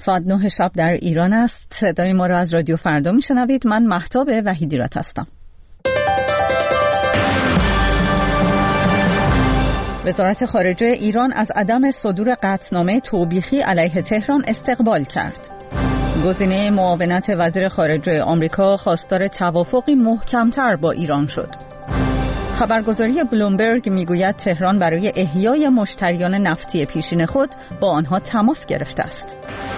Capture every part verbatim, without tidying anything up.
ساعت نه شب در ایران است. صدای ما را از رادیو فردا میشنوید. من مهتاب وحیدیرات هستم. وزارت خارجه ایران از عدم صدور قطعنامه توبیخی علیه تهران استقبال کرد. گزینه معاونت وزیر خارجه آمریکا خواستار توافقی محکمتر با ایران شد. خبرگزاری بلومبرگ میگوید تهران برای احیای مشتریان نفتی پیشین خود با آنها تماس گرفته است.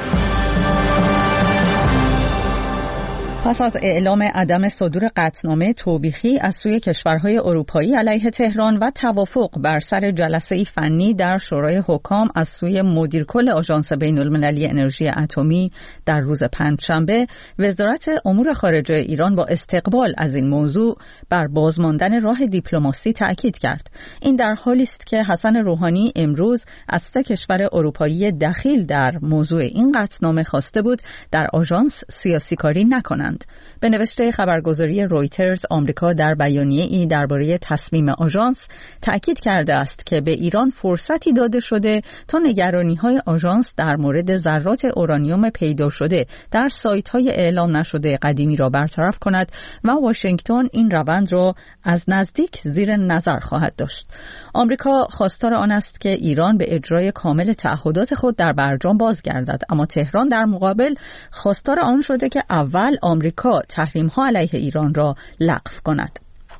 پس از اعلام عدم صدور قطعنامه توبیخی از سوی کشورهای اروپایی علیه تهران و توافق بر سر جلسه‌ای فنی در شورای حکام از سوی مدیرکل آژانس بین‌المللی انرژی اتمی در روز پنجشنبه، وزارت امور خارجه ایران با استقبال از این موضوع بر بازماندن راه دیپلماسی تأکید کرد. این در حالی است که حسن روحانی امروز از سه کشور اروپایی دخیل در موضوع این قطعنامه خواسته بود در آژانس سیاسی کاری نکنند. به نوشته خبرگزاری رویترز، آمریکا در بیانیه‌ای درباره تصمیم آژانس تأکید کرده است که به ایران فرصتی داده شده تا نگرانی‌های آژانس در مورد ذرات اورانیوم پیدا شده در سایت‌های اعلام نشده قدیمی را برطرف کند و واشنگتن این روند را از نزدیک زیر نظر خواهد داشت. آمریکا خواستار آن است که ایران به اجرای کامل تعهدات خود در برجام بازگردد، اما تهران در مقابل خواستار آن شده که اول آمریکا تحریم‌ها علیه ایران را لغو کند.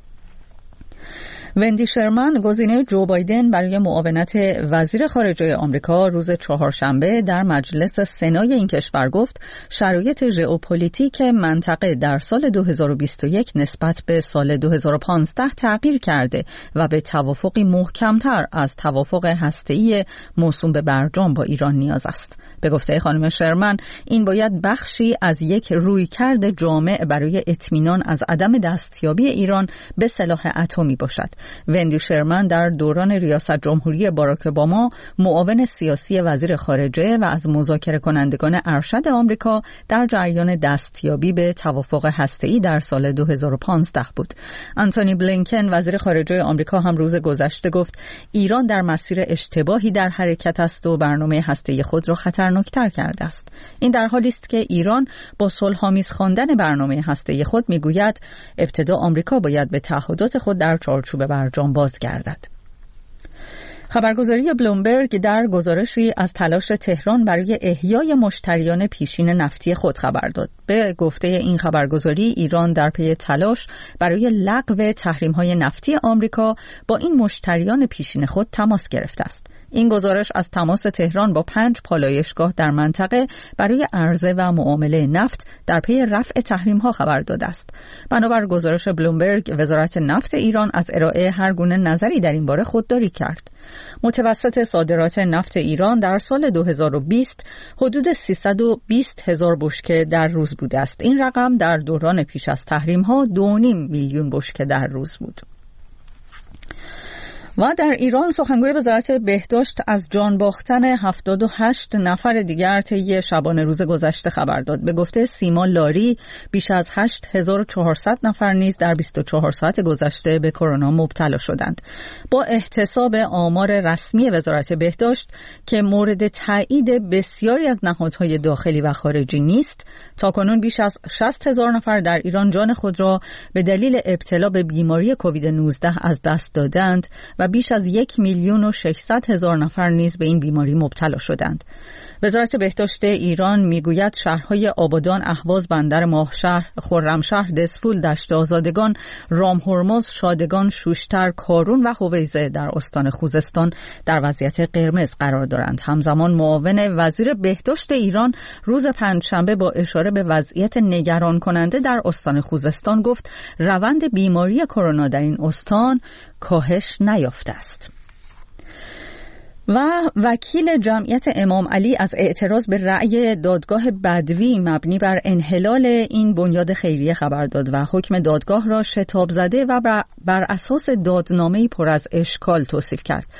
وندی شرمن، گزینه جو بایدن برای معاونت وزیر خارجه آمریکا، روز چهارشنبه در مجلس سنای این کشور گفت شرایط ژئوپلیتیک منطقه در سال دو هزار و بیست و یک نسبت به سال دو هزار و پانزده تغییر کرده و به توافقی محکمتر از توافق هسته‌ای موسوم به برجام با ایران نیاز است. به گفته خانم شرمن، این باید بخشی از یک رویکرد جامع برای اطمینان از عدم دستیابی ایران به سلاح اتمی باشد. وندی شرمن در دوران ریاست جمهوری باراک اوباما معاون سیاسی وزیر خارجه و از مذاکره کنندگان ارشد آمریکا در جریان دستیابی به توافق هسته‌ای در سال دو هزار و پانزده بود. آنتونی بلینکن، وزیر خارجه آمریکا، هم روز گذشته گفت ایران در مسیر اشتباهی در حرکت است و برنامه هسته‌ای خود را خطرناکتر کرده است. این در حالی است که ایران با صلح‌آمیز خواندن برنامه هسته‌ای خود میگوید ابتدا آمریکا باید به تعهدات خود در چارچوب برجام بازگردد. خبرگزاری بلومبرگ در گزارشی از تلاش تهران برای احیای مشتریان پیشین نفتی خود خبر داد. به گفته این خبرگزاری، ایران در پی تلاش برای لغو تحریم‌های نفتی آمریکا با این مشتریان پیشین خود تماس گرفته است. این گزارش از تماس تهران با پنج پالایشگاه در منطقه برای عرضه و معامله نفت در پی رفع تحریم‌ها خبر داده است. بنابر گزارش بلومبرگ، وزارت نفت ایران از ارائه هر گونه نظری در این باره خودداری کرد. متوسط صادرات نفت ایران در سال دو هزار و بیست حدود سیصد و بیست هزار بشکه در روز بوده است. این رقم در دوران پیش از تحریم‌ها دو و نیم میلیون بشکه در روز بود. و در ایران، سخنگوی وزارت بهداشت از جان باختن هفتاد و هشت نفر دیگر طی شبانه روز گذشته خبر داد. به گفته سیما لاری، بیش از هشت هزار و چهارصد نفر نیز در بیست و چهار ساعت گذشته به کرونا مبتلا شدند. با احتساب آمار رسمی وزارت بهداشت که مورد تایید بسیاری از نهادهای داخلی و خارجی نیست، تاکنون بیش از شصت هزار نفر در ایران جان خود را به دلیل ابتلا به بیماری کووید نوزده از دست دادند و بیش از یک میلیون و ششصد هزار نفر نیز به این بیماری مبتلا شدند. وزارت بهداشت ایران میگوید شهرهای آبادان، اهواز، بندر ماهشهر، خرمشهر، دسفول، دشت آزادگان، رامهرمز، شادگان، شوشتر، کارون و هویزه در استان خوزستان در وضعیت قرمز قرار دارند. همزمان معاون وزیر بهداشت ایران روز پنجشنبه با اشاره به وضعیت نگران کننده در استان خوزستان گفت روند بیماری کرونا در این استان کاهش نیافته است. و وکیل جمعیت امام علی از اعتراض به رأی دادگاه بدوی مبنی بر انحلال این بنیاد خیریه خبر داد و حکم دادگاه را شتاب زده و بر اساس دادنامه‌ای پر از اشکال توصیف کرد.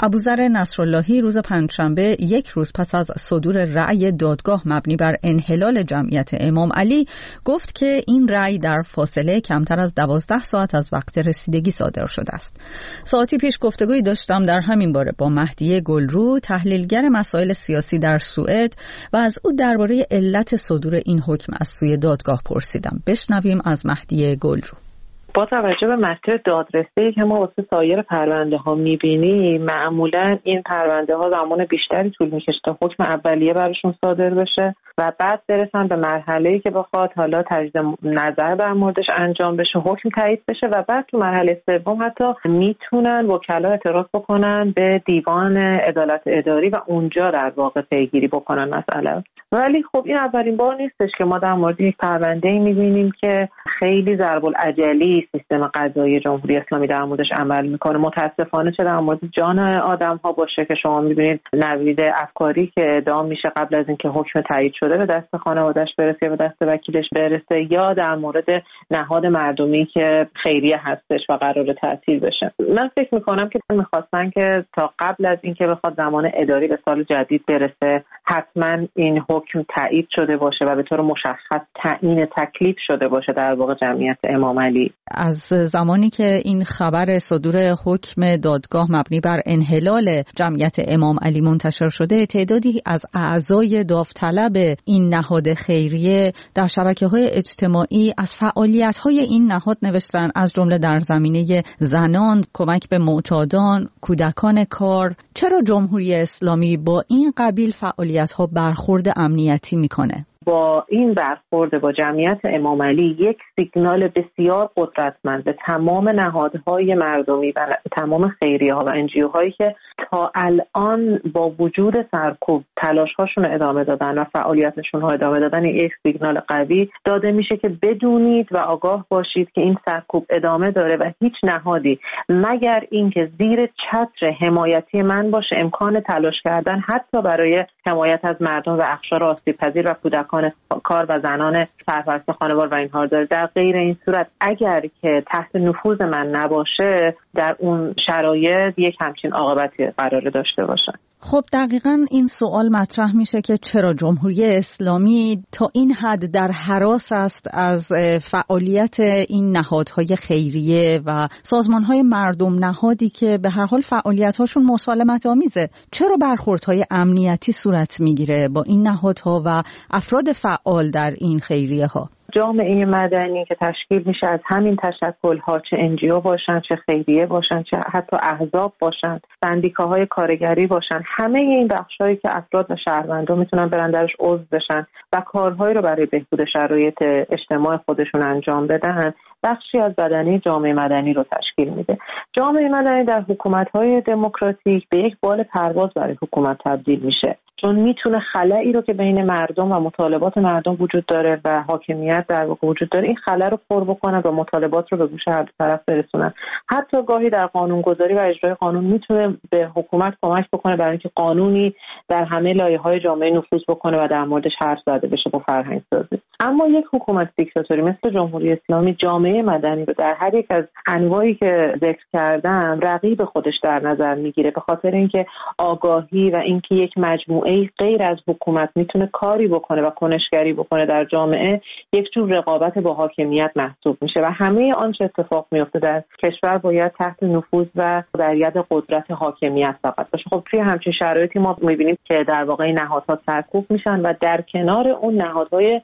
ابوذر نصراللهی روز پنجشنبه یک روز پس از صدور رأی دادگاه مبنی بر انحلال جمعیت امام علی گفت که این رأی در فاصله کمتر از دوازده ساعت از وقت رسیدگی صادر شده است. ساعتی پیش گفتگویی داشتم در همین باره با مهدی گلرو، تحلیلگر مسائل سیاسی در سوئد، و از او درباره علت صدور این حکم از سوی دادگاه پرسیدم. بشنویم از مهدی گلرو. با توجه به مسیر دادرسی که ما واسه سایر پرونده ها میبینیم، معمولا این پرونده ها زمان بیشتری طول میکشه تا حکم اولیه براشون صادر بشه و بعد برسن به مرحله‌ای که بخواد حالا تجدید نظر در موردش انجام بشه، حکم تایید بشه و بعد تو مرحله سوم حتی میتونن وکلا اعتراض بکنن به دیوان عدالت اداری و اونجا در واقع پیگیری بکنن مسئله. ولی خب این اولین بار نیستش که ما در مورد یک پرونده‌ای می‌بینیم که خیلی ضرب العجلی سیستم قضایی جمهوری اسلامی در موردش عمل میکنه. متاسفانه چه در مورد جان آدم‌ها باشه که شما می‌بینید نوید افکاری که اعدام میشه قبل از اینکه حکم تایید شده به دست خانواده‌اش برسه و دست وکیلش برسه، یا در مورد نهاد مردمی که خیریه هستش و قراره تعطیل بشه. من فکر می‌کنم که می‌خواستن که تا قبل از اینکه بخواد زمان اداری به سال جدید برسه حتما این حکم تایید شده باشه و به طور مشخص تعیین تکلیف شده باشه در واقع جمعیت امام علی. از زمانی که این خبر صدور حکم دادگاه مبنی بر انحلال جمعیت امام علی منتشر شده، تعدادی از اعضای داوطلب این نهاد خیریه در شبکه‌های اجتماعی از فعالیت‌های این نهاد نوشتن، از جمله در زمینه زنان، کمک به معتادان، کودکان کار. چرا جمهوری اسلامی با این قبیل فعالیت‌ها برخورد امنیتی می‌کنه؟ با این برخورد با جمعیت امام علی یک سیگنال بسیار قدرتمند به تمام نهادهای مردمی و تمام خیریه ها و انجیو هایی که تا الان با وجود سرکوب تلاش‌هاشون ادامه دادن و فعالیتشون ها ادامه دادن، یک سیگنال قوی داده میشه که بدونید و آگاه باشید که این سرکوب ادامه داره و هیچ نهادی مگر اینکه زیر چتر حمایتی من باشه امکان تلاش کردن حتی برای حمایت از مردم و اقشار آسیب‌پذیر و کودکان کار و زنان سرپرست خانوار و اینها داره. در غیر این صورت اگر که تحت نفوذ من نباشه در اون شرایط یک همچین عاقبتی قراره داشته باشن. خب دقیقاً این سوال مطرح میشه که چرا جمهوری اسلامی تا این حد در هراس است از فعالیت این نهادهای خیریه و سازمانهای مردم نهادی که به هر حال فعالیت‌هاشون مسالمت آمیزه. چرا برخوردهای امنیتی صورت میگیره با این نهادها و افراد فعال در این خیریه ها؟ جامعه مدنی که تشکیل میشه از همین تشکل‌ها، چه انجیو باشن، چه خیریه باشن، چه حتی احزاب باشن، سندیکاهای کارگری باشن، همه این بخشایی که افراد و شهروندان میتونن برن درش عضو بشن و کارهایی رو برای بهبود شرایط اجتماع خودشون انجام بدن، بخشی از بدنه جامعه مدنی رو تشکیل میده. جامعه مدنی در حکومت‌های دموکراتیک به یک بال پرواز برای حکومت تبدیل میشه، چون میتونه خلایی رو که بین مردم و مطالبات مردم وجود داره و حاکمیت در واقع وجود داره، این خلا رو پر بکنه و مطالبات رو به گوش هر دو طرف برسونن. حتی گاهی در قانونگذاری و اجرای قانون میتونه به حکومت کمک بکنه برای اینکه قانونی در همه لایه‌های جامعه نفوذ بکنه و در موردش حرف زده بشه با فرهنگ سازی. اما یک حکومت دیکتاتوری مثل جمهوری اسلامی جامعه مدنی رو در هر یک از انواعی که ذکر کردم رقیب خودش در نظر میگیره، به خاطر اینکه آگاهی و اینکه یک مجموعه غیر از حکومت میتونه کاری بکنه و کنشگری بکنه در جامعه، یک جور رقابت با حاکمیت محسوب میشه و همه آنچه اتفاق میفته در کشور باید تحت نفوذ و در ید قدرت حاکمیت فقط باشه. خب توی همچین شرایطی ما میبینیم که در واقع نهادها سرکوب میشن و در کنار اون نهادهای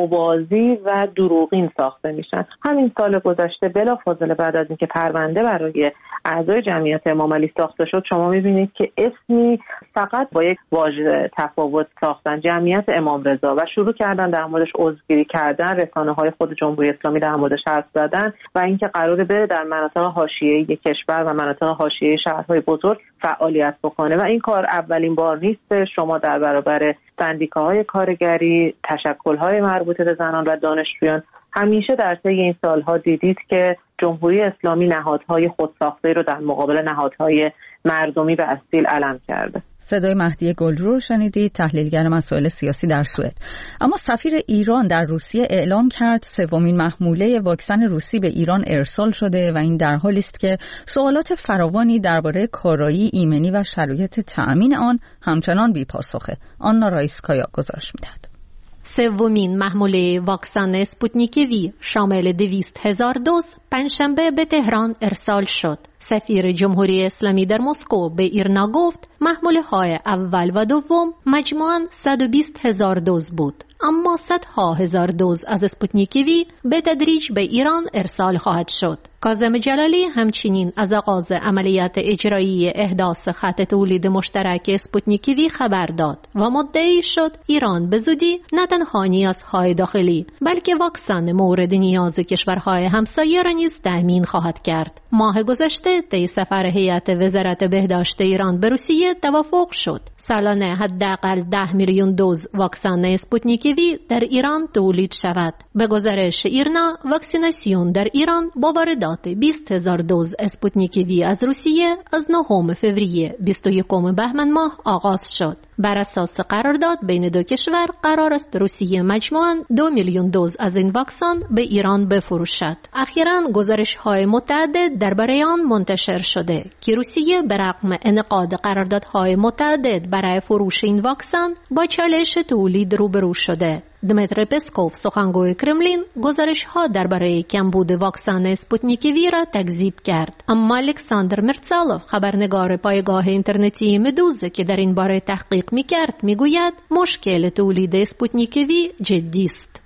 موازی و دروغین ساخته میشن. همین سال گذشته بلافاصله بعد از اینکه پرونده برای اعضای جمعیت امام علی ساخته شد، شما میبینید که اسمی فقط با یک واژه تفاوت ساختن، جمعیت امام رضا، و شروع کردن در موردش عضوگیری کردن، رسانه‌های خود جمهوری اسلامی در موردش حرف زدن و اینکه قراره بره در مناطق حاشیه‌ای کشور و مناطق حاشیه‌ای شهرهای بزرگ فعالیت بکنه و این کار اولین بار نیست. شما در برابر سندیکاهای کارگری، تشکل‌های مربوطه به زنان و دانشجویان همیشه در طی این سالها دیدید که جمهوری اسلامی نهادهای خودساخته رو در مقابل نهادهای مردمی به اصیل علم کرده. صدای مهدی گلجو رو شنیدید، تحلیلگر مسائل سیاسی در سوئد. اما سفیر ایران در روسیه اعلام کرد سومین محموله واکسن روسی به ایران ارسال شده و این در حالی است که سوالات فراوانی درباره کارایی، ایمنی و شرایط تأمین آن همچنان بی‌پاسخه. آنا رایسکایا گزارش می‌دهد. سومین محموله واکسن اسپوتنیک وی شامل دویست هزار دوز پنجشنبه به تهران ارسال شد. سفیر جمهوری اسلامی در مسکو به ایرنا گفت محموله های اول و دوم مجموعاً صد و بیست هزار دوز بود، اما صدها هزار دوز از اسپوتنیک وی به تدریج به ایران ارسال خواهد شد. کاظم جلالی همچنین از آغاز عملیات اجرایی احداث خط تولید مشترک اسپوتنیک وی خبر داد و مدعی شد ایران به زودی نه تنها نیازهای داخلی بلکه واکسن مورد نیاز کشورهای همسایه را نیز تأمین خواهد کرد. ماه گذشته طی سفر هیئت وزارت بهداشت ایران به روسیه توافق شد سالانه حداقل ده میلیون دوز واکسن اسپوتنیک وی در ایران تولید شود. به گزارش ایرنا، واکسیناسیون در ایران با واردات بیست هزار دوز اسپوتنیک وی از روسیه از نهم فوریه بیست و یکم بهمن ماه آغاز شد. بر اساس قرارداد بین دو کشور قرار است روسیه مجموعاً دو میلیون دوز از این واکسن به ایران بفروشد. اخیراً گزارش‌های متعدد درباره آن منتشر شده که روسیه به رغم انعقاد قراردادهای متعدد برای فروش این واکسن با چالش تولید روبرو شده. دمیتری پسکوف سخنگوی کرملین گزارش‌ها درباره کمبود واکسن اسپوتنیک وی را تکذیب کرد، اما الکساندر مرتسالوف خبرنگار پایگاه اینترنتی مدوزه که در این باره تحقیق می‌کرد میگوید مشکل تولید اسپوتنیک وی جدی است.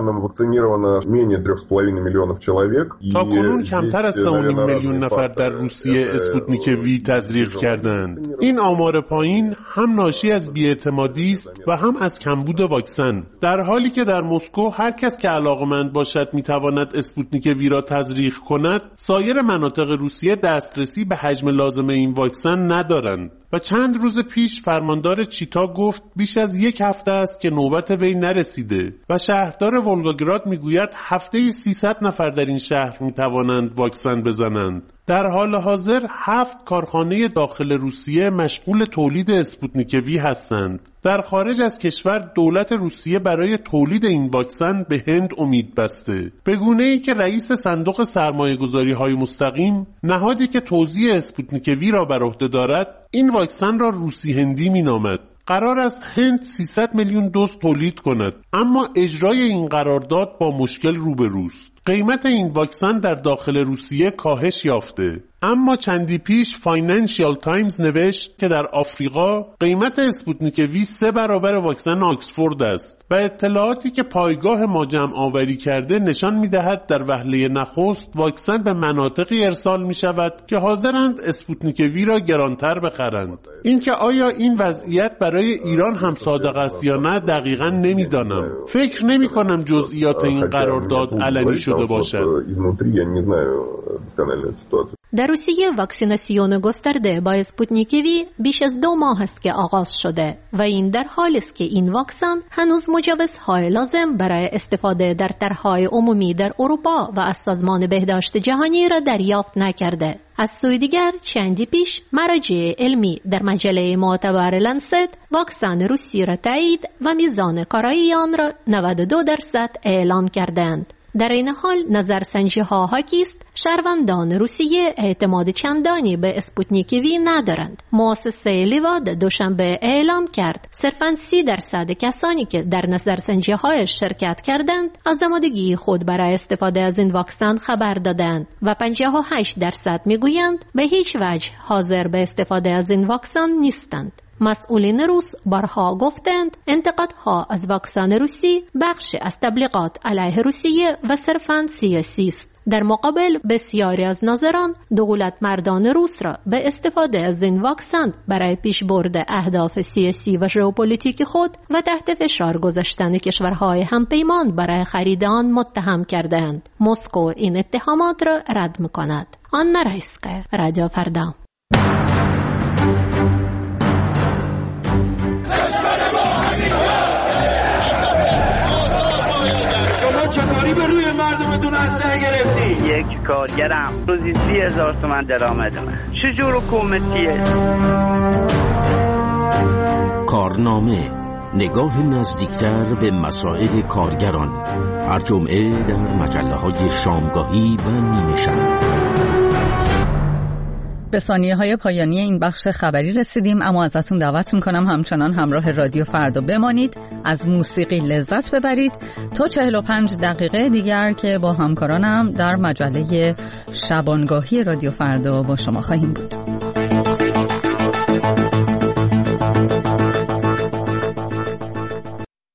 تا کنون کمتر از سه و نیم میلیون نفر در روسیه اسپوتنیک وی تزریق کردند. این آمار پایین هم ناشی از بی‌اعتمادی است و هم از کمبود واکسن، در حالی که در مسکو هر کس که علاقمند باشد میتواند اسپوتنیک وی را تزریق کند. سایر مناطق روسیه دسترسی به حجم لازم این واکسن ندارند و چند روز پیش فرماندار چیتا گفت بیش از یک هفته است که نوبت وی نرسیده و شهردار ولگاگراد میگوید هفته‌ای سیصد نفر در این شهر میتوانند واکسن بزنند. در حال حاضر هفت کارخانه داخل روسیه مشغول تولید اسپوتنیک وی هستند. در خارج از کشور دولت روسیه برای تولید این واکسن به هند امید بسته، به گونه‌ای که رئیس صندوق سرمایه‌گذاری‌های مستقیم، نهادی که توزیع اسپوتنیک وی را بر عهده دارد، این واکسن را روسی هندی می‌نامد. قرار است هند سیصد میلیون دوز تولید کند، اما اجرای این قرارداد با مشکل روبروست. قیمت این واکسن در داخل روسیه کاهش یافته، اما چندی پیش فاینانشیال تایمز نوشت که در آفریقا قیمت اسپوتنیک وی سه برابر واکسن آکسفورد است و اطلاعاتی که پایگاه ما جمع آوری کرده نشان می‌دهد در وهله نخست واکسن به مناطقی ارسال می‌شود که حاضرند اسپوتنیک وی را گرانتر بخرند. اینکه آیا این وضعیت برای ایران هم صادق است یا نه دقیقاً نمی‌دانم. فکر نمی‌کنم جزئیات این قرارداد علنی شده باشد. در روسیه واکسیناسیون گسترده با اسپوتنیک وی بیش از دو ماه است که آغاز شده و این در حالی است که این واکسن هنوز مجوزهای لازم برای استفاده در طرح‌های عمومی در اروپا و از سازمان بهداشت جهانی را دریافت نکرده. از سوی دیگر چندی پیش مراجع علمی در مجله معتبر لنست واکسن روسی را تایید و میزان کارایی آن را نود و دو درصد اعلام کردند. در این حال نظرسنجی ها حاکی است شهروندان روسیه اعتماد چندانی به اسپوتنیک وی ندارند. مؤسسه لیواد دوشنبه اعلام کرد صرفاً سی درصد کسانی که در نظرسنجی های شرکت کردند از آمادگی خود برای استفاده از این واکسن خبر دادند و پنجاه و هشت درصد میگویند به هیچ وجه حاضر به استفاده از این واکسن نیستند. مسئولین روس بارها گفتند انتقادها از واکسن روسی بخش از تبلیغات علیه روسیه و صرفاً سیاسی است. در مقابل بسیاری از ناظران دولت مردان روس را به استفاده از این واکسن برای پیشبرد اهداف سیاسی و ژئوپلیتیک خود و تحت فشار گذاشتن کشورهای همپیمان برای خرید آن متهم کردند. مسکو این اتهامات را رد می‌کند. آنا رایسکایا، رادیو فردا. شما چطور داری به روی مردمتون اسلحه گرفتی؟ یک کارگرم روزی سی هزار تومن درآمدمه. چجور حکومتیه؟ کارنامه، نگاه نزدیکتر به مسائل کارگران، هر جمعه در مجله‌های شامگاهی و نیمه شب. به ثانیه های پایانی این بخش خبری رسیدیم، اما ازتون دعوت میکنم همچنان همراه رادیو فردا بمانید، از موسیقی لذت ببرید تا چهل و پنج دقیقه دیگر که با همکارانم در مجله شبانگاهی رادیو فردا با شما خواهیم بود.